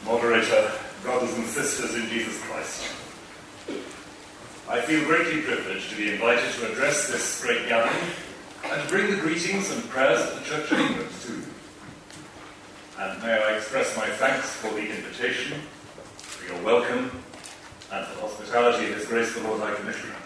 Moderator, brothers and sisters in Jesus Christ, I feel greatly privileged to be invited to address this great gathering and to bring the greetings and prayers of the Church of England to you. And may I express my thanks for the invitation, for your welcome, and for the hospitality of His Grace the Lord High Commissioner.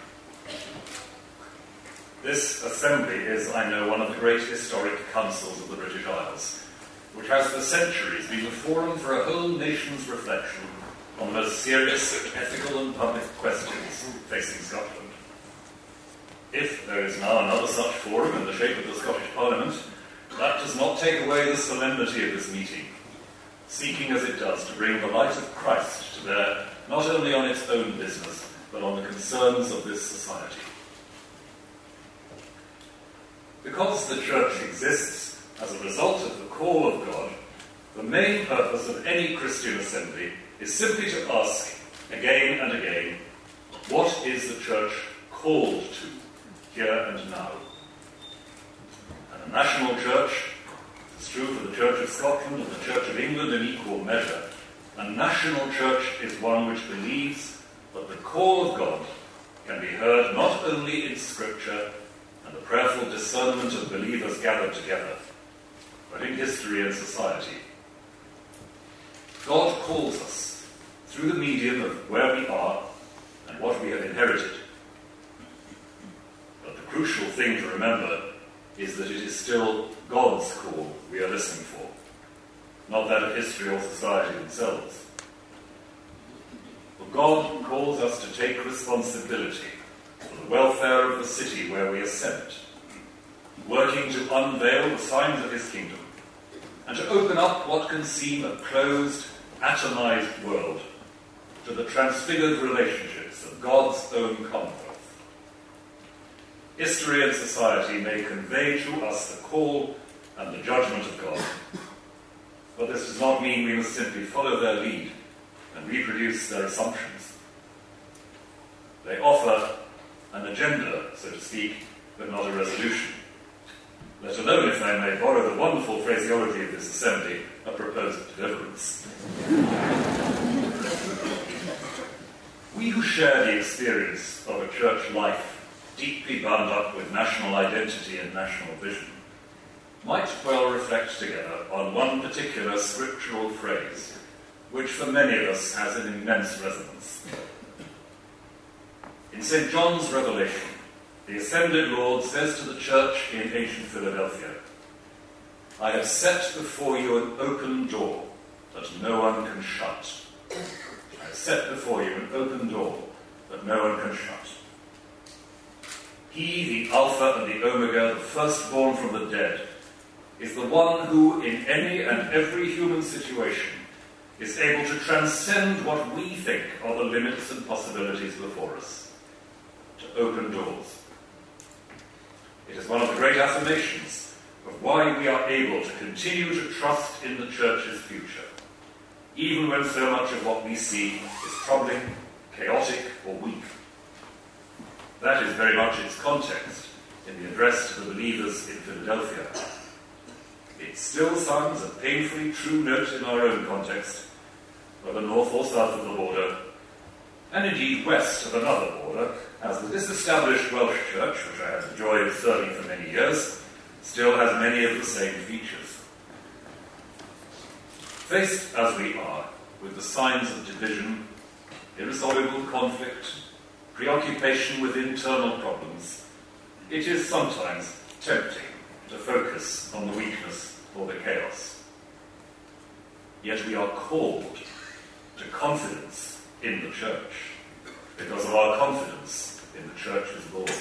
This assembly is, I know, one of the great historic councils of the British Isles, which has for centuries been a forum for a whole nation's reflection on the most serious ethical and public questions facing Scotland. If there is now another such forum in the shape of the Scottish Parliament, that does not take away the solemnity of this meeting, seeking as it does to bring the light of Christ to bear not only on its own business, but on the concerns of this society. Because the Church exists as a result of the call of God, the main purpose of any Christian assembly is simply to ask again and again, what is the Church called to here and now? And a national church, it's true for the Church of Scotland and the Church of England in equal measure, a national church is one which believes that the call of God can be heard not only in Scripture and the prayerful discernment of believers gathered together, but in history and society. God calls us through the medium of where we are and what we have inherited. But the crucial thing to remember is that it is still God's call we are listening for, not that of history or society themselves. For God calls us to take responsibility for the welfare of the city where we are sent, working to unveil the signs of His kingdom, and to open up what can seem a closed, atomized world to the transfigured relationships of God's own commonwealth. History and society may convey to us the call and the judgment of God, but this does not mean we must simply follow their lead and reproduce their assumptions. They offer an agenda, so to speak, but not a resolution, let alone, if I may borrow the wonderful phraseology of this assembly, a proposed deliverance. We who share the experience of a church life deeply bound up with national identity and national vision might well reflect together on one particular scriptural phrase, which for many of us has an immense resonance. In St. John's Revelation, the ascended Lord says to the church in ancient Philadelphia, I have set before you an open door that no one can shut. I have set before you an open door that no one can shut. He, the Alpha and the Omega, the firstborn from the dead, is the one who, in any and every human situation, is able to transcend what we think are the limits and possibilities before us, to open doors. It is one of the great affirmations of why we are able to continue to trust in the Church's future, even when so much of what we see is troubling, chaotic, or weak. That is very much its context in the address to the believers in Philadelphia. It still sounds a painfully true note in our own context, whether north or south of the border, and indeed west of another border, as the disestablished Welsh Church, which I had the joy of serving for many years, still has many of the same features. Faced as we are with the signs of division, irresolvable conflict, preoccupation with internal problems, it is sometimes tempting to focus on the weakness or the chaos. Yet we are called to confidence in the Church because of our confidence in the Church's Lord.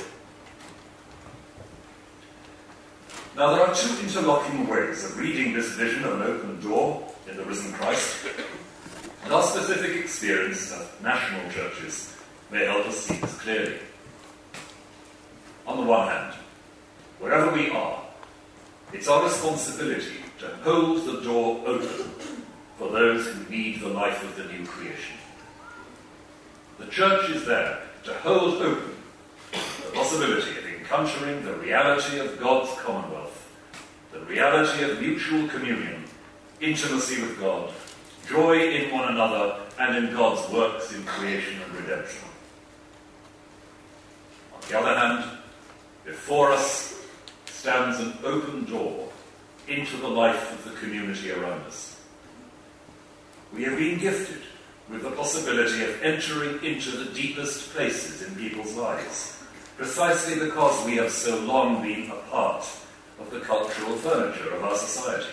Now, there are two interlocking ways of reading this vision of an open door in the risen Christ, and our specific experience as national churches may help us see this clearly. On the one hand, wherever we are, it's our responsibility to hold the door open for those who need the life of the new creation. The Church is there to hold open the possibility of encountering the reality of God's commonwealth, the reality of mutual communion, intimacy with God, joy in one another and in God's works in creation and redemption. On the other hand, before us stands an open door into the life of the community around us. We have been gifted with the possibility of entering into the deepest places in people's lives, precisely because we have so long been a part of the cultural furniture of our society.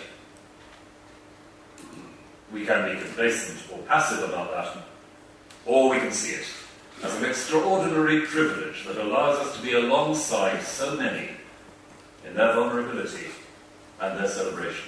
We can be complacent or passive about that, or we can see it as an extraordinary privilege that allows us to be alongside so many in their vulnerability and their celebrations.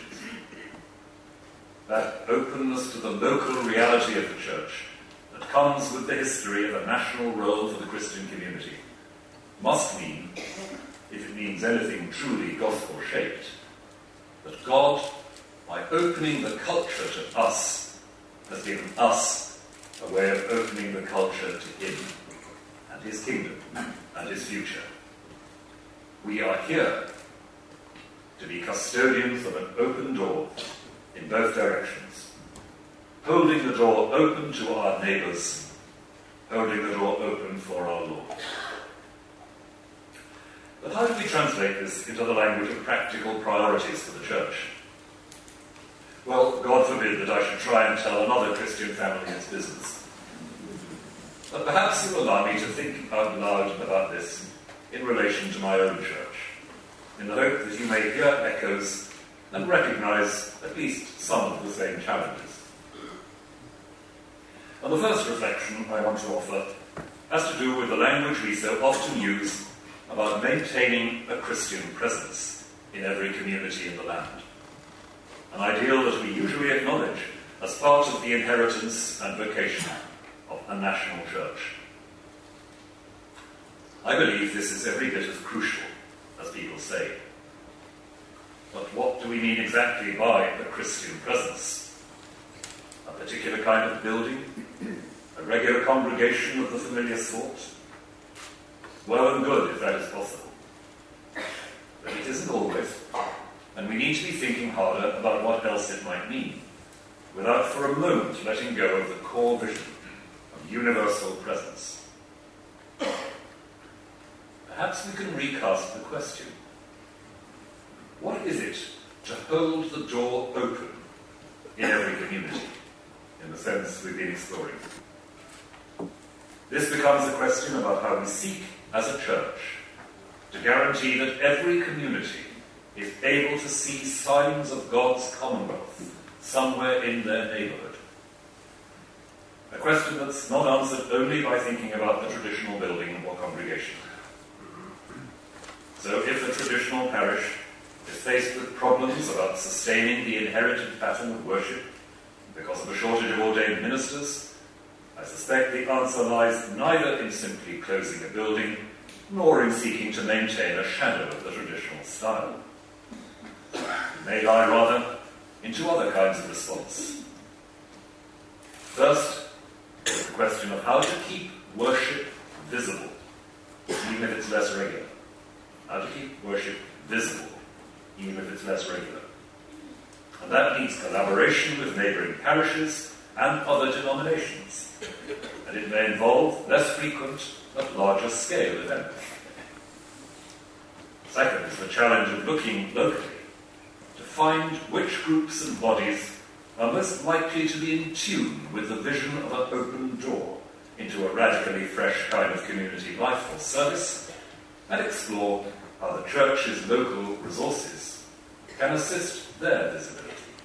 That openness to the local reality of the church that comes with the history of a national role for the Christian community must mean, if it means anything truly gospel-shaped, that God, by opening the culture to us, has given us a way of opening the culture to him and his kingdom and his future. We are here to be custodians of an open door in both directions, holding the door open to our neighbours, holding the door open for our Lord. But how do we translate this into the language of practical priorities for the church? Well, God forbid that I should try and tell another Christian family its business. But perhaps you will allow me to think out loud about this in relation to my own church, in the hope that you may hear echoes and recognise at least some of the same challenges. And the first reflection I want to offer has to do with the language we so often use about maintaining a Christian presence in every community in the land, an ideal that we usually acknowledge as part of the inheritance and vocation of a national church. I believe this is every bit as crucial as people say. But what do we mean exactly by a Christian presence? A particular kind of building? A regular congregation of the familiar sort? Well and good if that is possible. But it isn't always, and we need to be thinking harder about what else it might mean, without for a moment letting go of the core vision of universal presence. Perhaps we can recast the question. What is it to hold the door open in every community, in the sense we've been exploring? This becomes a question about how we seek, as a church, to guarantee that every community is able to see signs of God's commonwealth somewhere in their neighbourhood. A question that's not answered only by thinking about the traditional building or congregation. So if the traditional parish is faced with problems about sustaining the inherited pattern of worship because of a shortage of ordained ministers, I suspect the answer lies neither in simply closing a building nor in seeking to maintain a shadow of the traditional style. It may lie rather in two other kinds of response. First, the question of how to keep worship visible, even if it's less regular. How to keep worship visible, even if it's less regular. And that needs collaboration with neighbouring parishes and other denominations. And it may involve less frequent but larger scale events. Second is the challenge of looking locally to find which groups and bodies are most likely to be in tune with the vision of an open door into a radically fresh kind of community life or service, and explore how the church's local resources can assist their visibility.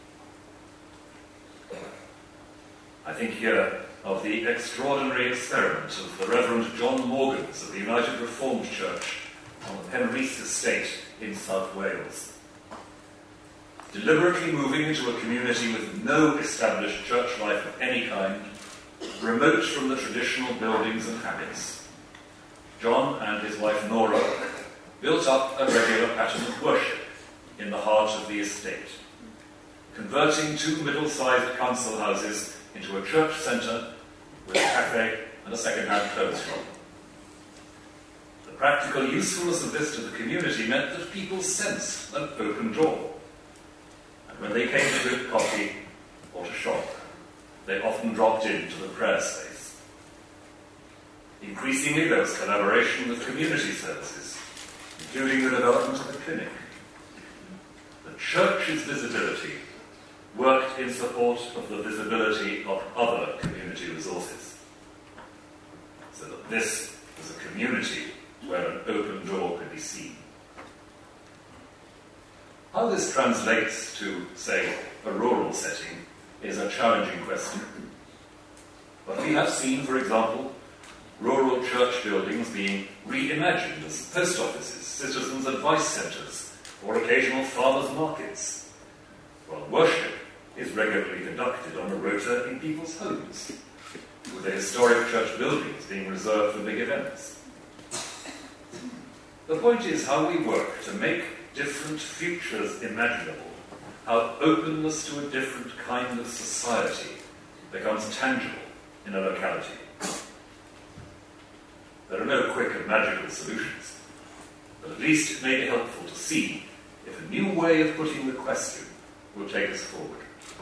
I think here of the extraordinary experiment of the Reverend John Morgans of the United Reformed Church on the Penrhys estate in South Wales. Deliberately moving into a community with no established church life of any kind, remote from the traditional buildings and habits, John and his wife Nora built up a regular pattern of worship in the heart of the estate, converting two middle-sized council houses into a church centre with a cafe and a second-hand clothes shop. The practical usefulness of this to the community meant that people sensed an open door. And when they came to drink coffee or to shop, they often dropped into the prayer space. Increasingly, there was collaboration with community services, including the development of the clinic. The church's visibility worked in support of the visibility of other community resources, so that this was a community where an open door could be seen. How this translates to, say, a rural setting is a challenging question. But we have seen, for example, rural church buildings being reimagined as post offices, citizens' advice centres, or occasional farmers' markets, while worship is regularly conducted on a rota in people's homes, with the historic church buildings being reserved for big events. The point is how we work to make different futures imaginable, how openness to a different kind of society becomes tangible in a locality. There are no quick and magical solutions, but at least it may be helpful to see if a new way of putting the question will take us forward.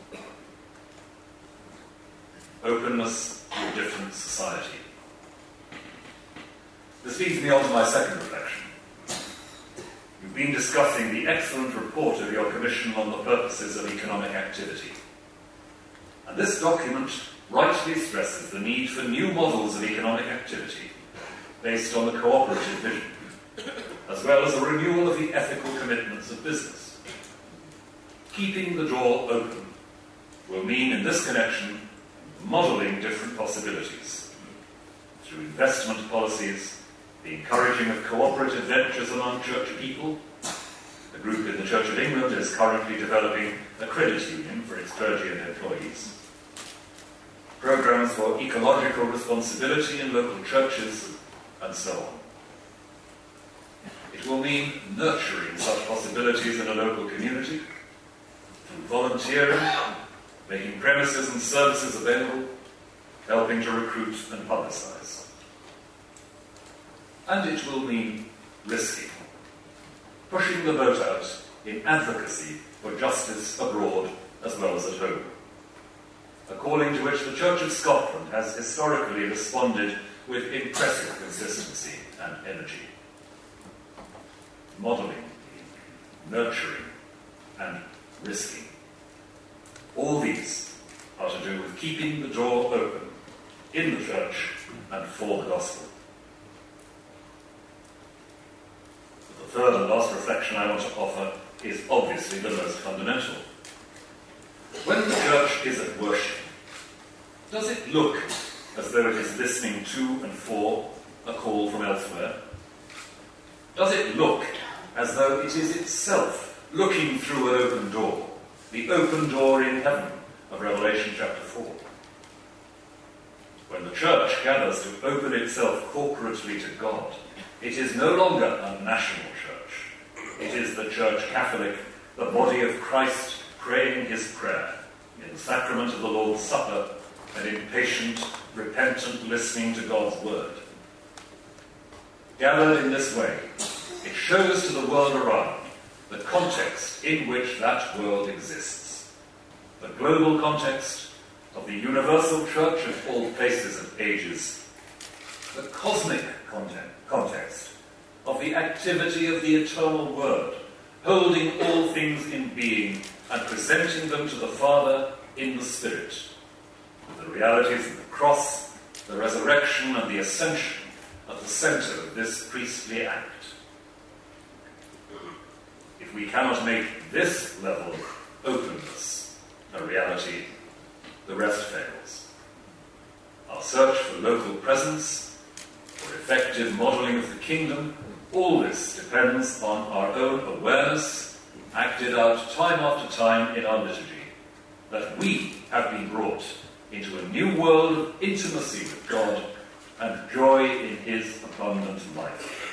Openness to a different society. This leads me on to my second reflection. We've been discussing the excellent report of your Commission on the Purposes of Economic Activity. And this document rightly stresses the need for new models of economic activity based on the cooperative vision, as well as a renewal of the ethical commitments of business. Keeping the door open will mean, in this connection, modelling different possibilities through investment policies, the encouraging of cooperative ventures among church people. The group in the Church of England is currently developing a credit union for its clergy and employees. Programmes for ecological responsibility in local churches, and so on. It will mean nurturing such possibilities in a local community, through volunteering, making premises and services available, helping to recruit and publicise. And it will mean risking, pushing the boat out in advocacy for justice abroad as well as at home, a calling to which the Church of Scotland has historically responded with impressive consistency and energy. Modelling, nurturing, and risking. All these are to do with keeping the door open in the Church and for the Gospel. The third and last reflection I want to offer is obviously the most fundamental. When the Church is at worship, does it look as though it is listening to and for a call from elsewhere? Does it look as though it is itself looking through an open door, the open door in heaven of Revelation chapter 4? When the Church gathers to open itself corporately to God, it is no longer a national church. It is the Church Catholic, the body of Christ, praying his prayer in the sacrament of the Lord's Supper and in patient, repentant listening to God's word. Gathered in this way, it shows to the world around the context in which that world exists. The global context of the universal church of all places and ages. The cosmic context of the activity of the eternal Word, holding all things in being and presenting them to the Father in the Spirit. The realities of the cross, the resurrection and the ascension at the centre of this priestly act. If we cannot make this level of openness a reality, the rest fails. Our search for local presence, for effective modelling of the kingdom, all this depends on our own awareness, acted out time after time in our liturgy, that we have been brought into a new world of intimacy with God and joy in his abundant life.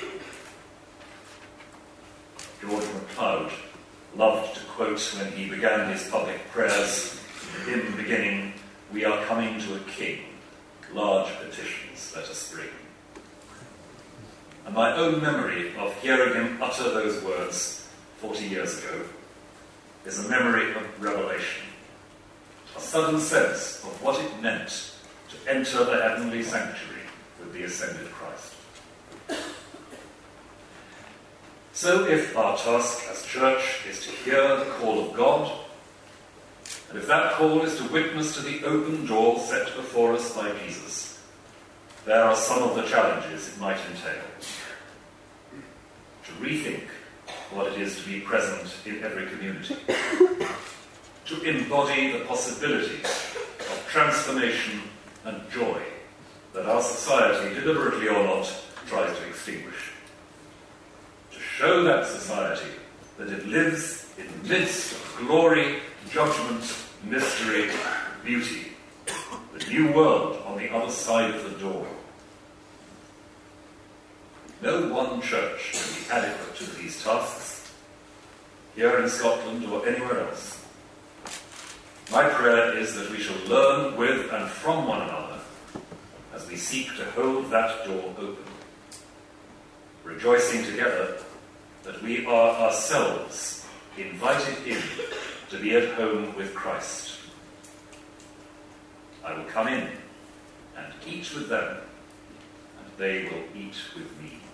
George MacLeod loved to quote when he began his public prayers, in the beginning, "We are coming to a king, large petitions let us bring." And my own memory of hearing him utter those words 40 years ago is a memory of revelation. a sudden sense of what it meant to enter the heavenly sanctuary with the ascended Christ. So if our task as church is to hear the call of God, and if that call is to witness to the open door set before us by Jesus, there are some of the challenges it might entail. To rethink what it is to be present in every community. To embody the possibilities of transformation and joy that our society, deliberately or not, tries to extinguish. To show that society that it lives in the midst of glory, judgment, mystery, beauty, the new world on the other side of the door. No one church can be adequate to these tasks, here in Scotland or anywhere else. My prayer is that we shall learn with and from one another as we seek to hold that door open, rejoicing together that we are ourselves invited in to be at home with Christ. I will come in and eat with them, and they will eat with me.